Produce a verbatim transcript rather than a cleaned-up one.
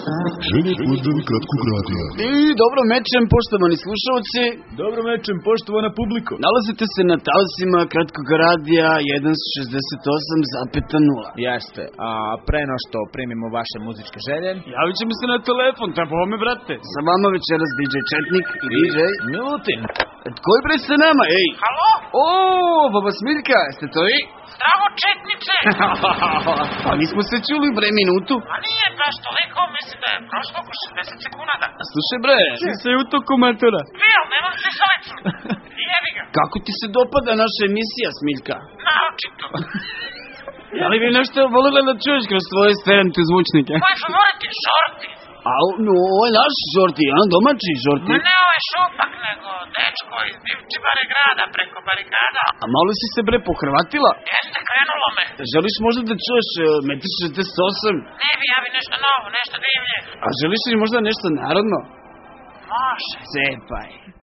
Želje pozdravi kratkog radija. I dobro mečem, poštovani slušalci. Dobro mečem, poštovana publiko. Nalazite se na talasima kratkog radija sto šezdeset osam zarez nula. Jeste, a pre no što primimo vaše muzičke želje, javit ćemo se na telefon, treba me, brate. Sa vama večeras D J Četnik i D J Milutin. Tko je bre sa nama, ej? Halo? O, baba Smiljka, ste to vi? Zdravo, Četnice! Pa nismo se čuli bre minutu. A nije baš toliko, mislim da je prošlo oko šezdeset sekunada. A slušaj bre, si se u toku matora. Bio, nemam sisalicu. Jebi ga. Kako ti se dopada naša emisija, Smiljka? Naročito. Da li bi nešto voljela da čuješ kroz svoje sterenite zvučnike? Moj favorit je Žorti. A, no, ovo je naš Žorti, a domaći Žorti. Ma ne ovaj šupak, nego dečko iz Divčibare grada preko barikada. A malo si se bre pohrvatila? Jeste, krenulo me. Želiš možda da čuješ metr šezdeset osam? Ne bi, ja bi nešto novo, nešto divlje. A želiš li možda nešto narodno? Može. Cepaj.